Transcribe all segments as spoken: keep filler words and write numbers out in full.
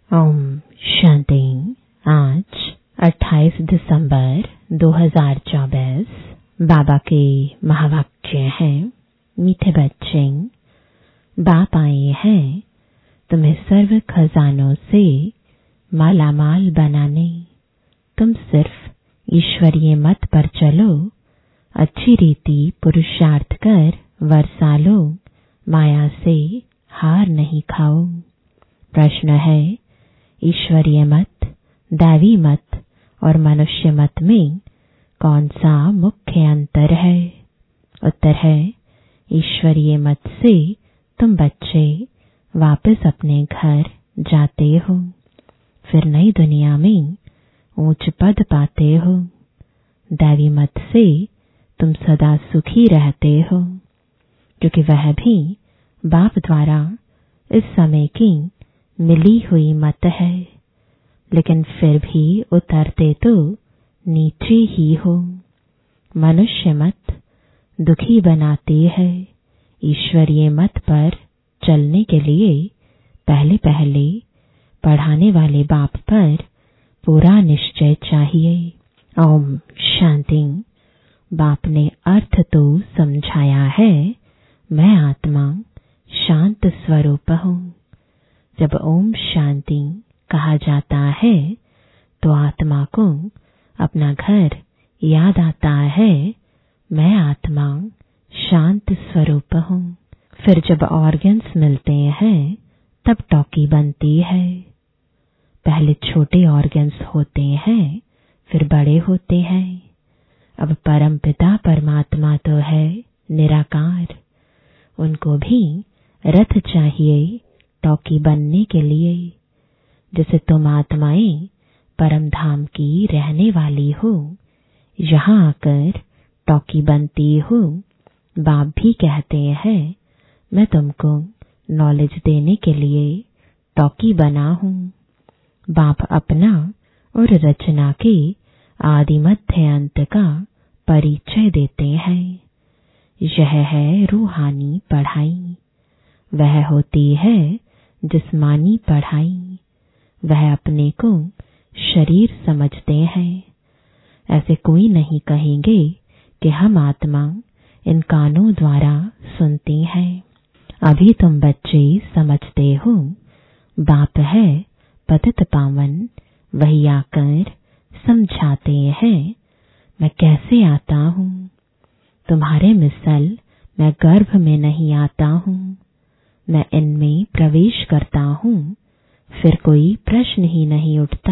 ओम शांति। आज अट्ठाईस दिसंबर दो हज़ार चौबीस। बाबा के महावाक्य हैं, मीठे बच्चे, बाप आए हैं तुम्हें सर्व खजानों से मालामाल बनाने। तुम सिर्फ ईश्वरीय मत पर चलो, अच्छी रीति पुरुषार्थ कर वर्षा लो, माया से हार नहीं खाओ। प्रश्न है, ईश्वरीय मत, दैवी मत और मनुष्य मत में कौन सा मुख्य अंतर है? उत्तर है, ईश्वरीय मत से तुम बच्चे वापस अपने घर जाते हो, फिर नई दुनिया में ऊंच पद पाते हो। दैवी मत से तुम सदा सुखी रहते हो, क्योंकि वह भी बाप द्वारा इस समय की मिली हुई मत है, लेकिन फिर भी उतरते तो नीचे ही हो। मनुष्य मत दुखी बनाती है। ईश्वरीय मत पर चलने के लिए पहले पहले पढ़ाने वाले बाप पर पूरा निश्चय चाहिए। ओम शांति। बाप ने अर्थ तो समझाया है, मैं आत्मा शांत स्वरूप हूँ। जब ओम शांति कहा जाता है तो आत्मा को अपना घर याद आता है, मैं आत्मा शांत स्वरूप हूँ। फिर जब ऑर्गन्स मिलते हैं तब टॉकी बनती है। पहले छोटे ऑर्गन्स होते हैं, फिर बड़े होते हैं। अब परमपिता परमात्मा तो है निराकार, उनको भी रथ चाहिए टॉकी बनने के लिए। जैसे तुम आत्माएं परम धाम की रहने वाली हो, यहाँ आकर टॉकी बनती हो। बाप भी कहते हैं, मैं तुमको नॉलेज देने के लिए टॉकी बना हूँ। बाप अपना और रचना के आदि मध्य अंत का परिचय देते हैं। यह है रूहानी पढ़ाई, वह होती है जिस्मानी पढ़ाई। वह अपने को शरीर समझते हैं। ऐसे कोई नहीं कहेंगे कि हम आत्मा इन कानों द्वारा सुनती हैं। अभी तुम बच्चे समझते हो, बाप है पतित पावन, वही आकर समझाते हैं मैं कैसे आता हूँ। तुम्हारे मिसल मैं गर्भ में नहीं आता हूँ, मैं इनमें प्रवेश करता हूँ, फिर कोई प्रश्न ही नहीं उठता।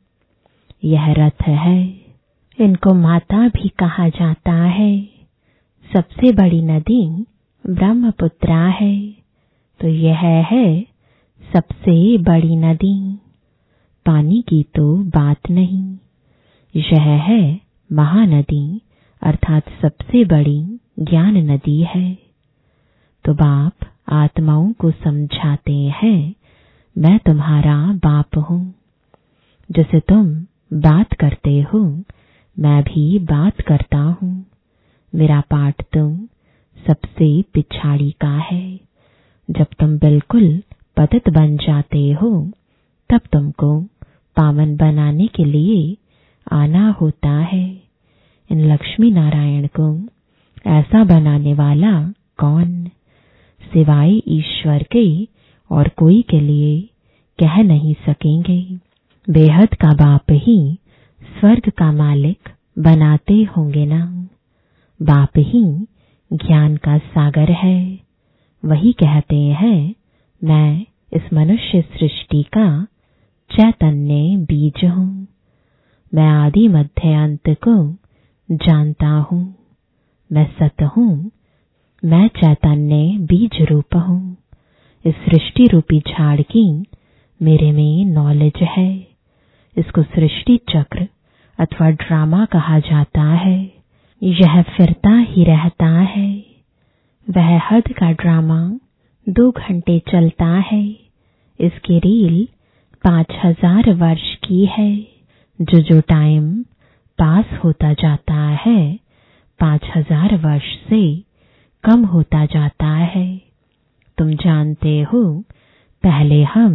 यह रथ है, इनको माता भी कहा जाता है। सबसे बड़ी नदी ब्रह्मपुत्रा है, तो यह है सबसे बड़ी नदी। पानी की तो बात नहीं, यह है महानदी, अर्थात सबसे बड़ी ज्ञान नदी है। तो बाप आत्माओं को समझाते हैं, मैं तुम्हारा बाप हूँ। जैसे तुम बात करते हो, मैं भी बात करता हूँ। मेरा पाठ तुम सबसे पिछाड़ी का है। जब तुम बिल्कुल पतित बन जाते हो, तब तुमको पावन बनाने के लिए आना होता है। इन लक्ष्मी नारायण को ऐसा बनाने वाला कौन? सिवाय ईश्वर के और कोई के लिए कह नहीं सकेंगे। बेहद का बाप ही स्वर्ग का मालिक बनाते होंगे ना। बाप ही ज्ञान का सागर है। वही कहते हैं, मैं इस मनुष्य सृष्टि का चैतन्य बीज हूँ। मैं आदि मध्य अंत को जानता हूँ। मैं सत हूँ, मैं चैतन्य बीज रूप हूँ। इस सृष्टि रूपी झाड़ की मेरे में नॉलेज है। इसको सृष्टि चक्र अथवा ड्रामा कहा जाता है। यह फिरता ही रहता है। वह हद का ड्रामा दो घंटे चलता है। इसकी रील पांच हजार वर्ष की है। जो जो टाइम पास होता जाता है, पांच हजार वर्ष से कम होता जाता है। तुम जानते हो, पहले हम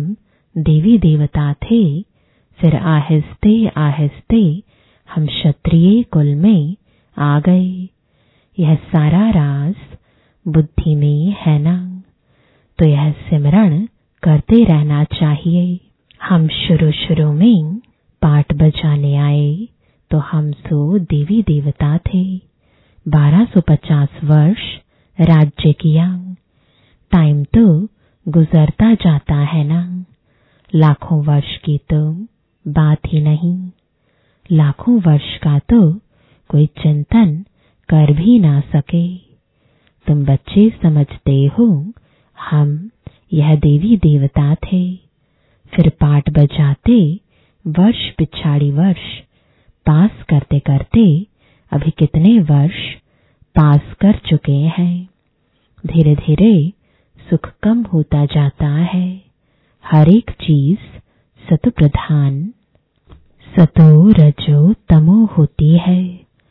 देवी देवता थे, फिर आहिस्ते आहिस्ते हम क्षत्रिय कुल में आ गए। यह सारा राज बुद्धि में है ना, तो यह सिमरण करते रहना चाहिए। हम शुरू शुरू में पाठ बजाने आए तो हम सो देवी देवता थे। बारह सौ पचास वर्ष राज्य किया। टाइम तो गुजरता जाता है ना, लाखों वर्ष की तो बात ही नहीं। लाखों वर्ष का तो कोई चिंतन कर भी ना सके। तुम बच्चे समझते हो हम यह देवी देवता थे। फिर पाठ बजाते वर्ष पिछाड़ी वर्ष पास करते करते अभी कितने वर्ष पास कर चुके हैं। धीरे धीरे सुख कम होता जाता है। हर एक चीज सतो प्रधान सतो रजो तमो होती है,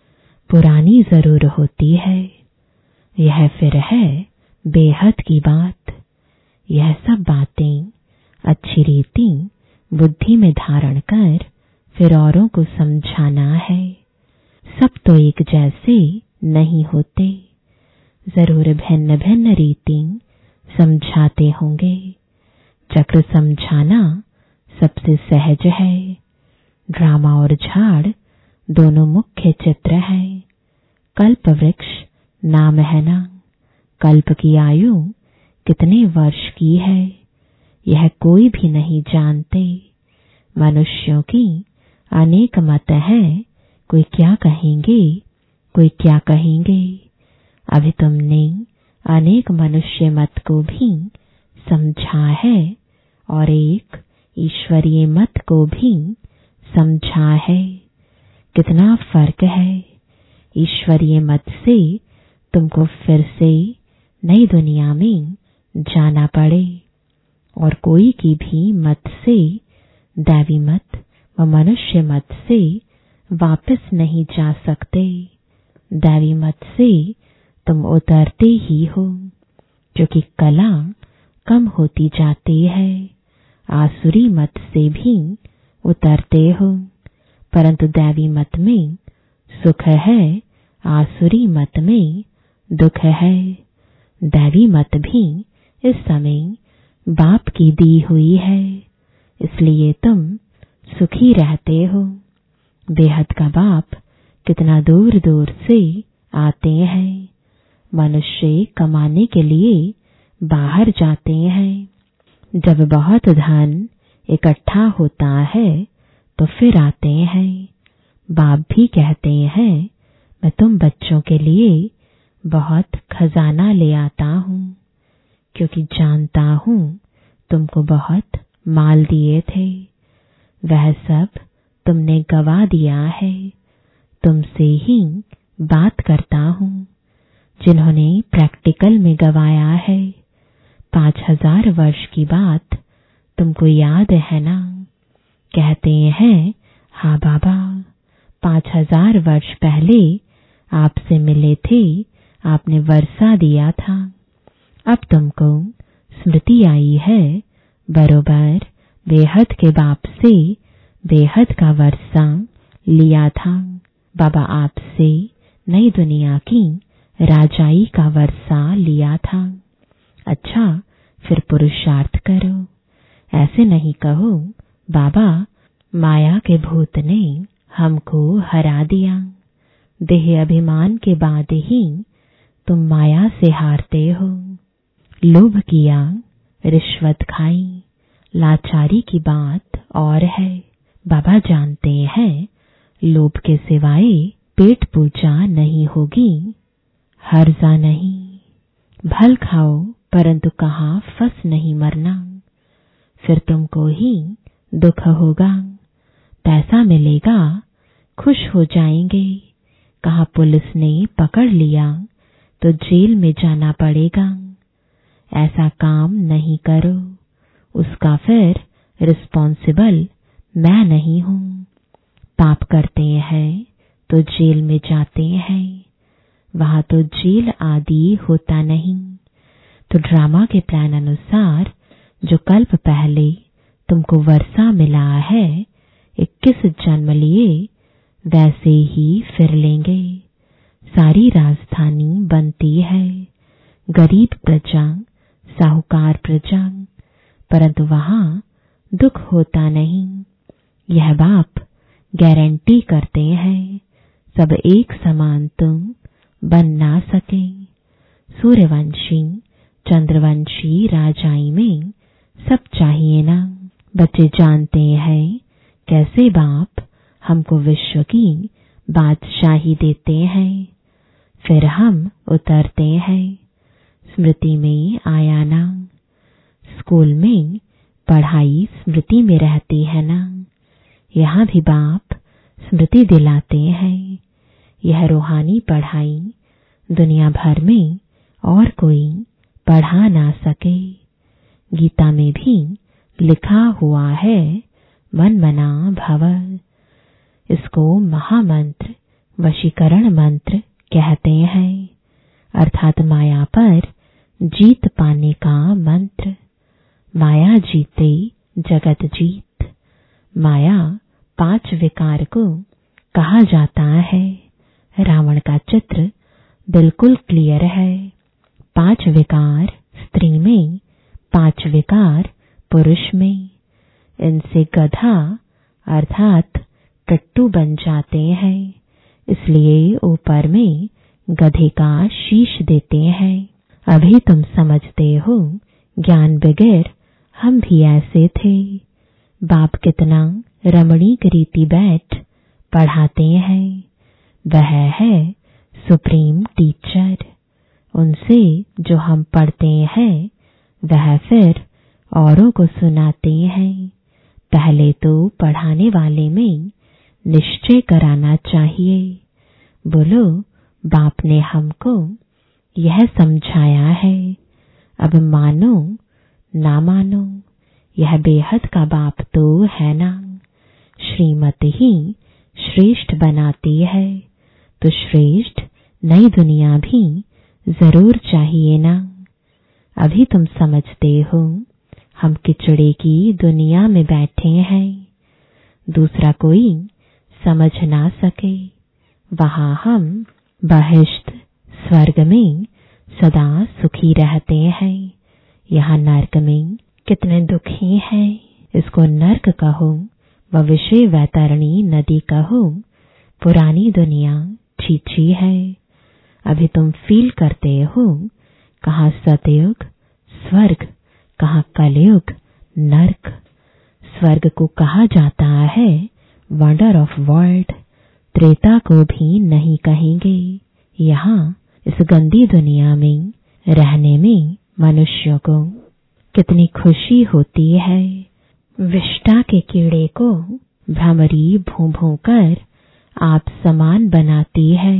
पुरानी जरूर होती है। यह फिर है बेहद की बात। यह सब बातें अच्छी रीति बुद्धि में धारण कर फिर औरों को समझाना है। सब तो एक जैसे नहीं होते, जरूर भिन्न भिन्न रीति समझाते होंगे। चक्र समझाना सबसे सहज है। ड्रामा और झाड़ दोनों मुख्य चित्र है। कल्प वृक्ष नाम है ना, कल्प की आयु कितने वर्ष की है यह कोई भी नहीं जानते। मनुष्यों की अनेक मत है, कोई क्या कहेंगे कोई क्या कहेंगे। अभी तुमने अनेक मनुष्य मत को भी समझा है और एक ईश्वरीय मत को भी समझा है। कितना फर्क है। ईश्वरीय मत से तुमको फिर से नई दुनिया में जाना पड़े और कोई की भी मत से, दैवी मत व मनुष्य मत से वापस नहीं जा सकते। दैवी मत से तुम उतरते ही हो, क्योंकि कला कम होती जाती है। आसुरी मत से भी उतरते हो, परंतु दैवी मत में सुख है, आसुरी मत में दुख है। दैवी मत भी इस समय बाप की दी हुई है, इसलिए तुम सुखी रहते हो। बेहद का बाप कितना दूर दूर से आते हैं। मनुष्य कमाने के लिए बाहर जाते हैं। जब बहुत धन इकट्ठा होता है तो फिर आते हैं। बाप भी कहते हैं मैं तुम बच्चों के लिए बहुत खजाना ले आता हूँ, क्योंकि जानता हूँ तुमको बहुत माल दिए थे, वह सब तुमने गवा दिया है। तुमसे ही बात करता हूँ जिन्होंने प्रैक्टिकल में गवाया है। पांच हजार वर्ष की बात तुमको याद है ना? कहते हैं हाँ बाबा, पांच हजार वर्ष पहले आपसे मिले थे, आपने वर्षा दिया था। अब तुमको स्मृति आई है, बरोबर बेहद के बाप से बेहद का वर्षा लिया था। बाबा आपसे नई दुनिया की राजाई का वर्षा लिया था। अच्छा, फिर पुरुषार्थ करो। ऐसे नहीं कहो बाबा माया के भूत ने हमको हरा दिया। देह अभिमान के बाद ही तुम माया से हारते हो। लोभ किया, रिश्वत खाई, लाचारी की बात और है। बाबा जानते हैं लोभ के सिवाय पेट पूजा नहीं होगी। हर्जा नहीं, भल खाओ परंतु कहाँ फंस नहीं मरना, फिर तुमको ही दुख होगा। पैसा मिलेगा, खुश हो जाएंगे, कहाँ पुलिस ने पकड़ लिया तो जेल में जाना पड़ेगा। ऐसा काम नहीं करो, उसका फिर रिस्पॉन्सिबल मैं नहीं हूँ। पाप करते हैं तो जेल में जाते हैं, वहां तो जेल आदि होता नहीं। तो ड्रामा के प्लान अनुसार जो कल्प पहले तुमको वर्षा मिला है इक्कीस जन्म लिए, वैसे ही फिर लेंगे। सारी राजधानी बनती है गरीब प्रजा साहूकार प्रजा, परंतु वहां दुख होता नहीं। यह बाप गारंटी करते हैं सब एक समान तुम बन ना सके। सूर्यवंशी चंद्रवंशी राजाई में सब चाहिए ना। बच्चे जानते हैं कैसे बाप हमको विश्व की बादशाही देते हैं। फिर हम उतरते हैं स्मृति में आया ना। स्कूल में पढ़ाई स्मृति में रहती है ना, यहाँ भी बाप स्मृति दिलाते हैं। यह रूहानी पढ़ाई दुनिया भर में और कोई पढ़ा ना सके। गीता में भी लिखा हुआ है मन मना भव। इसको महामंत्र वशीकरण मंत्र कहते हैं, अर्थात माया पर जीत पाने का मंत्र। माया जीते जगत जीत। माया पांच विकार को कहा जाता है। रावण का चित्र बिल्कुल क्लियर है। पांच विकार स्त्री में, पांच विकार पुरुष में। इनसे गधा अर्थात टट्टू बन जाते हैं, इसलिए ऊपर में गधे का शीश देते हैं। अभी तुम समझते हो ज्ञान बगैर हम भी ऐसे थे। बाप कितना रमणीक रीति बैठ पढ़ाते हैं। वह है सुप्रीम टीचर। उनसे जो हम पढ़ते हैं वह फिर औरों को सुनाते हैं। पहले तो पढ़ाने वाले में निश्चय कराना चाहिए। बोलो बाप ने हमको यह समझाया है, अब मानो ना मानो। यह बेहद का बाप तो है ना। श्रीमत ही श्रेष्ठ बनाती है, तो श्रेष्ठ नई दुनिया भी जरूर चाहिए ना। अभी तुम समझते हो हम किचड़े की दुनिया में बैठे हैं, दूसरा कोई समझ ना सके। वहां हम बहिष्ठ स्वर्ग में सदा सुखी रहते हैं। यहाँ नर्क में कितने दुखी हैं। इसको नर्क कहो व विषय वैतरणी नदी कहो, पुरानी दुनिया छीछी है। अभी तुम फील करते हो कहाँ सतयुग स्वर्ग, कहाँ कलयुग नर्क। स्वर्ग को कहा जाता है वंडर ऑफ वर्ल्ड। त्रेता को भी नहीं कहेंगे। यहाँ इस गंदी दुनिया में रहने में मनुष्यों को कितनी खुशी होती है। विष्टा के कीड़े को भ्रमरी भू भू कर आप समान बनाती है।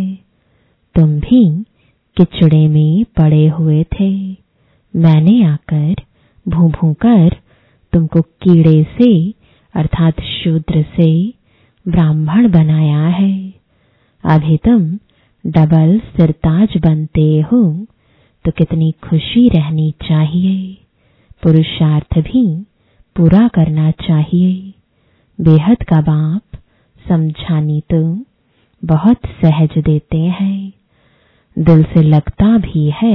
तुम भी किचड़े में पड़े हुए थे, मैंने आकर भू भू कर तुमको कीड़े से अर्थात शूद्र से ब्राह्मण बनाया है। अभी तुम डबल सिरताज बनते हो तो कितनी खुशी रहनी चाहिए। पुरुषार्थ भी पूरा करना चाहिए। बेहद का बाप समझानी तो बहुत सहज देते हैं, दिल से लगता भी है।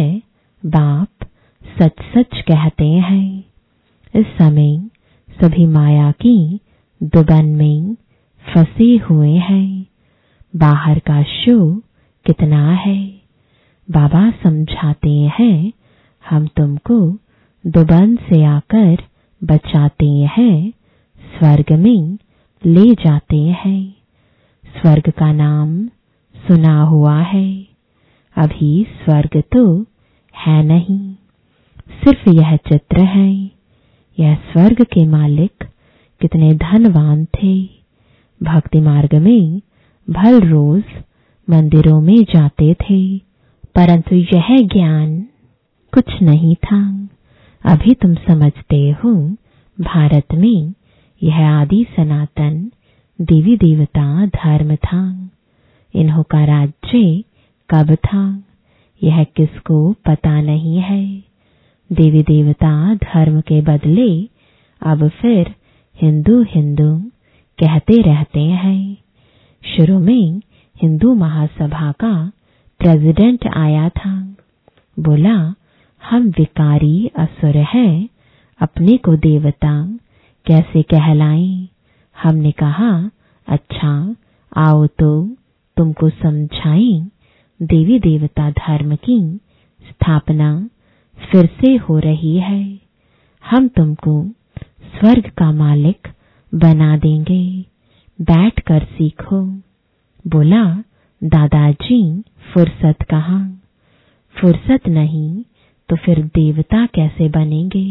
बाप सच सच कहते हैं। इस समय सभी माया की दुबन में फंसे हुए हैं। बाहर का शो कितना है। बाबा समझाते हैं हम तुमको दुबन से आकर बचाते हैं, स्वर्ग में ले जाते हैं। स्वर्ग का नाम सुना हुआ है, अभी स्वर्ग तो है नहीं, सिर्फ यह चित्र है। यह स्वर्ग के मालिक कितने धनवान थे। भक्ति मार्ग में भल रोज मंदिरों में जाते थे, परंतु यह ज्ञान कुछ नहीं था। अभी तुम समझते हो भारत में यह आदि सनातन देवी देवता धर्म था। इन्हों का राज्य कब था यह किसको पता नहीं है। देवी देवता धर्म के बदले अब फिर हिंदू हिंदू कहते रहते हैं। शुरू में हिंदू महासभा का प्रेसिडेंट आया था। बोला, हम विकारी असुर हैं, अपने को देवता कैसे कहलाएं। हमने कहा, अच्छा आओ तो तुमको समझाएं। देवी देवता धर्म की स्थापना फिर से हो रही है। हम तुमको स्वर्ग का मालिक बना देंगे, बैठ कर सीखो। बोला, दादाजी फुर्सत कहाँ? फुर्सत नहीं तो फिर देवता कैसे बनेंगे?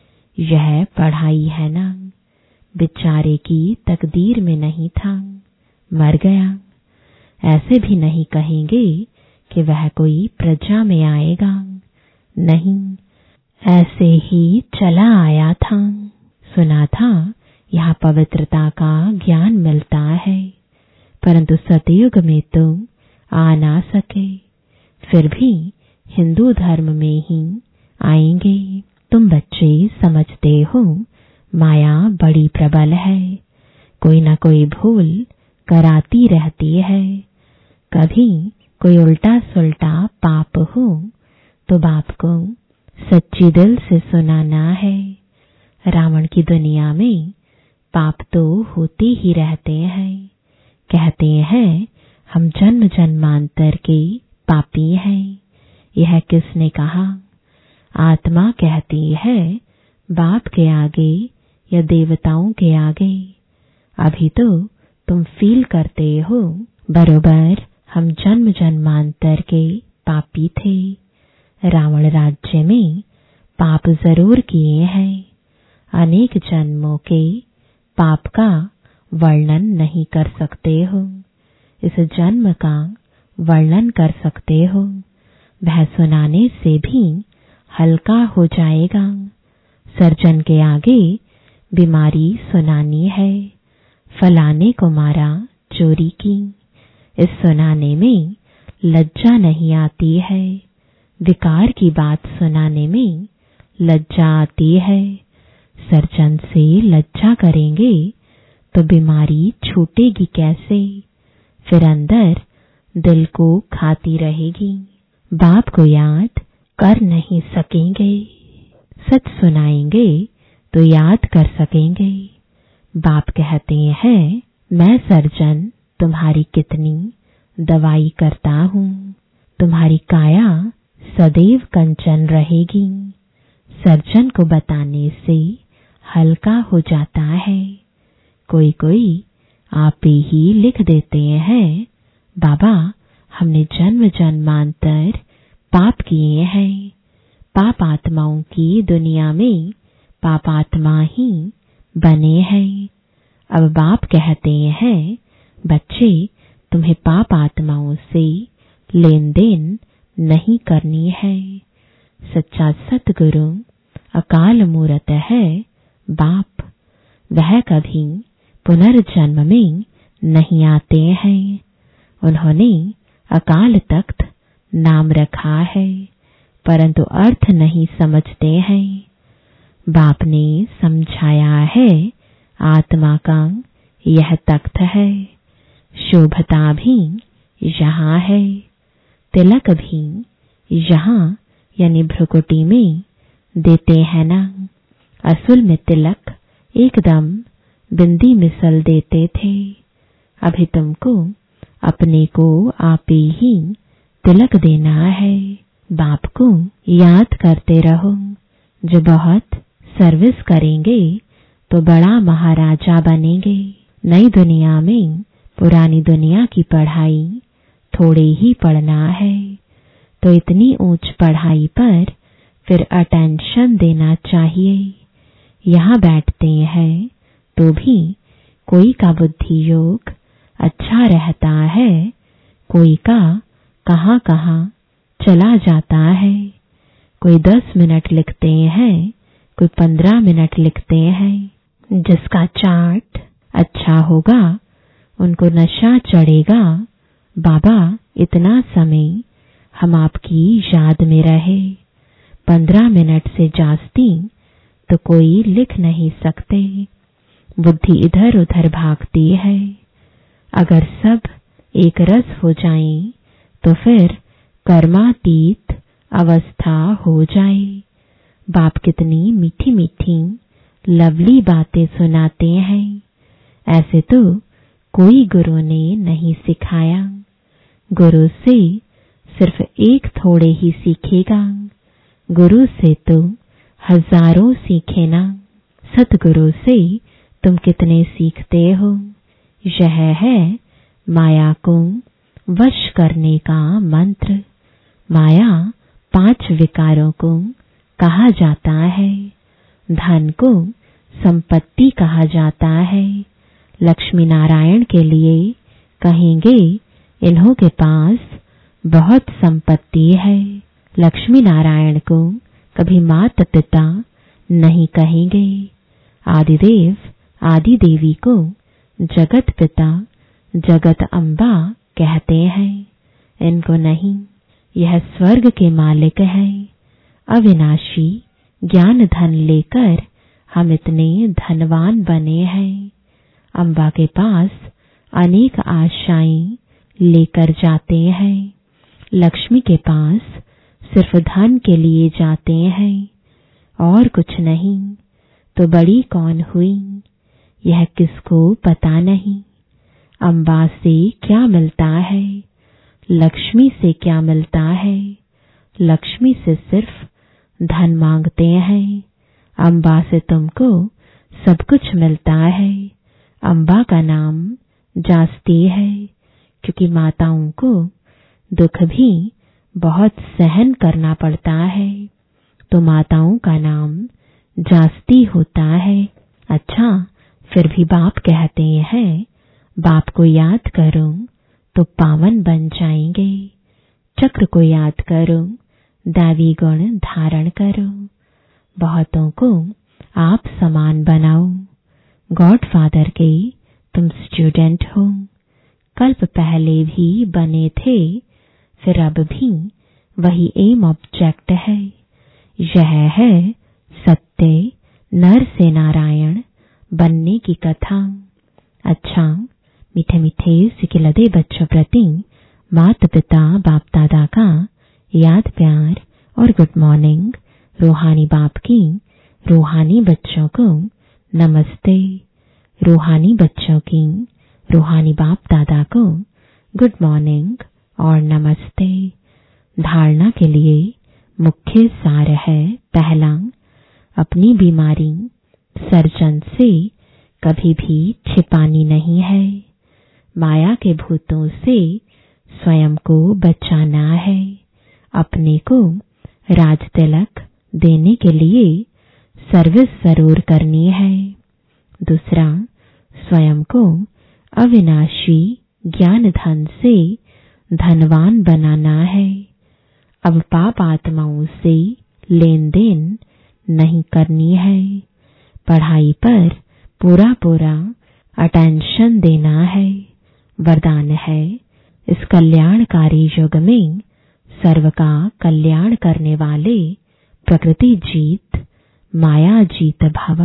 यह पढ़ाई है ना। बेचारे की तकदीर में नहीं था, मर गया। ऐसे भी नहीं कहेंगे कि वह कोई प्रजा में आएगा। नहीं, ऐसे ही चला आया था। सुना था यहाँ पवित्रता का ज्ञान मिलता है, परंतु सतयुग में तो आ ना सके। फिर भी हिंदू धर्म में ही आएंगे। तुम बच्चे समझते हो माया बड़ी प्रबल है, कोई न कोई भूल कराती रहती है। कभी कोई उल्टा सुल्टा पाप हो तो बाप को सच्ची दिल से सुनाना है। रावण की दुनिया में पाप तो होते ही रहते हैं। कहते हैं हम जन्म जन्मांतर के पापी हैं। यह किसने कहा? आत्मा कहती है बाप के आगे या देवताओं के आगे। अभी तो तुम फील करते हो बरोबर हम जन्म जन्मांतर के पापी थे। रावण राज्य में पाप जरूर किए हैं। अनेक जन्मों के पाप का वर्णन नहीं कर सकते हो। इस जन्म का वर्णन कर सकते हो, वह सुनाने से भी हल्का हो जाएगा। सर्जन के आगे बीमारी सुनानी है। फलाने को मारा चोरी की, इस सुनाने में लज्जा नहीं आती है। विकार की बात सुनाने में लज्जा आती है। सर्जन से लज्जा करेंगे तो बीमारी छूटेगी कैसे? फिर अंदर दिल को खाती रहेगी। बाप को याद कर नहीं सकेंगे। सच सुनाएंगे तो याद कर सकेंगे। बाप कहते हैं मैं सर्जन तुम्हारी कितनी दवाई करता हूँ। तुम्हारी काया सदैव कंचन रहेगी। सर्जन को बताने से हल्का हो जाता है। कोई कोई आप ही लिख देते हैं, बाबा हमने जन्म जन्मांतर पाप किए हैं। पाप आत्माओं की दुनिया में पाप आत्मा ही बने हैं। अब बाप कहते हैं बच्चे तुम्हें पाप आत्माओं से लेन देन नहीं करनी है। सच्चा सतगुरु अकाल मूरत है बाप, वह कभी पुनर्जन्म में नहीं आते हैं। उन्होंने अकाल तख्त नाम रखा है, परंतु अर्थ नहीं समझते हैं। बाप ने समझाया है आत्मा का यह तख्त है। शोभता भी यहाँ है, तिलक भी यहाँ यानी भ्रुकुटी में देते हैं ना। असल में तिलक एकदम बिंदी मिसल देते थे। अभी तुमको अपने को आप ही तिलक देना है। बाप को याद करते रहो। जो बहुत सर्विस करेंगे तो बड़ा महाराजा बनेंगे। नई दुनिया में पुरानी दुनिया की पढ़ाई थोड़े ही पढ़ना है, तो इतनी ऊंच पढ़ाई पर फिर अटेंशन देना चाहिए। यहाँ बैठते हैं तो भी कोई का बुद्धि योग अच्छा रहता है, कोई का कहाँ कहाँ चला जाता है। कोई दस मिनट लिखते हैं, कोई पंद्रह मिनट लिखते हैं। जिसका चार्ट अच्छा होगा उनको नशा चढ़ेगा। बाबा इतना समय हम आपकी याद में रहे। पंद्रह मिनट से जास्ती तो कोई लिख नहीं सकते। बुद्धि इधर उधर भागती है। अगर सब एक रस हो जाएं तो फिर कर्मातीत अवस्था हो जाए। बाप कितनी मीठी मीठी लवली बातें सुनाते हैं। ऐसे तो कोई गुरु ने नहीं सिखाया। गुरु से सिर्फ एक थोड़े ही सीखेगा, गुरु से तो हजारों सीखे ना। सतगुरु से तुम कितने सीखते हो, यह है माया को वश करने का मंत्र। माया पांच विकारों को कहा जाता है। धन को संपत्ति कहा जाता है। लक्ष्मी नारायण के लिए कहेंगे इन्हों के पास बहुत संपत्ति है। लक्ष्मी नारायण को कभी माता पिता नहीं कहेंगे। आदिदेव आदि देवी को जगत पिता जगत अम्बा कहते हैं। इनको नहीं, यह स्वर्ग के मालिक है। अविनाशी ज्ञान धन लेकर हम इतने धनवान बने हैं। अम्बा के पास अनेक आशाएं लेकर जाते हैं। लक्ष्मी के पास सिर्फ धन के लिए जाते हैं और कुछ नहीं। तो बड़ी कौन हुई, यह किसको पता नहीं। अम्बा से क्या मिलता है, लक्ष्मी से क्या मिलता है। लक्ष्मी से सिर्फ धन मांगते हैं। अम्बा से तुमको सब कुछ मिलता है। अम्बा का नाम जास्ती है, क्योंकि माताओं को दुख भी बहुत सहन करना पड़ता है, तो माताओं का नाम जास्ती होता है। अच्छा, फिर भी बाप कहते हैं बाप को याद करो तो पावन बन जाएंगे। चक्र को याद करो, दैवी गुण धारण करो। बहुतों को आप समान बनाओ। गॉड फादर के तुम स्टूडेंट हो। कल्प पहले भी बने थे, फिर अब भी वही एम ऑब्जेक्ट है। यह है सत्य नर से नारायण बनने की कथा। अच्छा, मीठे मीठे सिकिलदे बच्चों प्रति माता पिता बाप दादा का याद प्यार और गुड मॉर्निंग। रूहानी बाप की रूहानी बच्चों को नमस्ते। रूहानी बच्चों की रूहानी बाप दादा को गुड मॉर्निंग और नमस्ते। धारणा के लिए मुख्य सार है, पहला, अपनी बीमारी सर्जन से कभी भी छिपानी नहीं है। माया के भूतों से स्वयं को बचाना है। अपने को राज तिलक देने के लिए सर्विस जरूर करनी है। दूसरा, स्वयं को अविनाशी ज्ञान धन से धनवान बनाना है। अब पाप आत्माओं से लेन देन नहीं करनी है। पढ़ाई पर पूरा पूरा अटेंशन देना है। वरदान है, इस कल्याणकारी युग में सर्व का कल्याण करने वाले प्रकृति जीत माया जीत भव।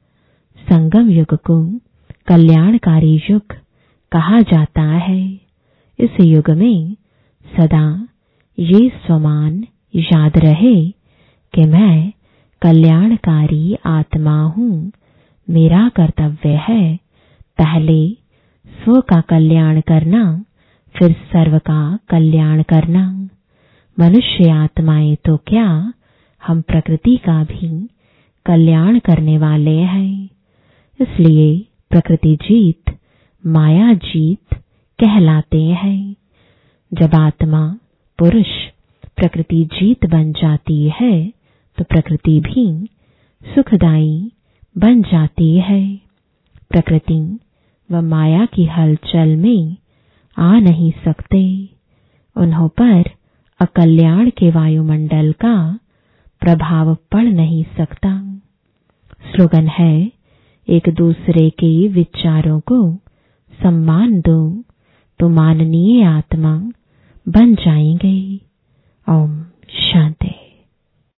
संगम युग को कल्याणकारी युग कहा जाता है। इस युग में सदा ये स्वमान याद रहे कि मैं कल्याणकारी आत्मा हूँ। मेरा कर्तव्य है पहले स्व का कल्याण करना, फिर सर्व का कल्याण करना। मनुष्य आत्माएं तो क्या, हम प्रकृति का भी कल्याण करने वाले हैं। इसलिए प्रकृति जीत माया जीत कहलाते हैं। जब आत्मा पुरुष प्रकृति जीत बन जाती है तो प्रकृति भी सुखदायी बन जाती है। प्रकृति व माया की हलचल में आ नहीं सकते। उन्हों पर अकल्याण के वायुमंडल का प्रभाव पड़ नहीं सकता। स्लोगन है, एक दूसरे के विचारों को सम्मान दो तो माननीय आत्मा बन जाएंगे। ओम शांति।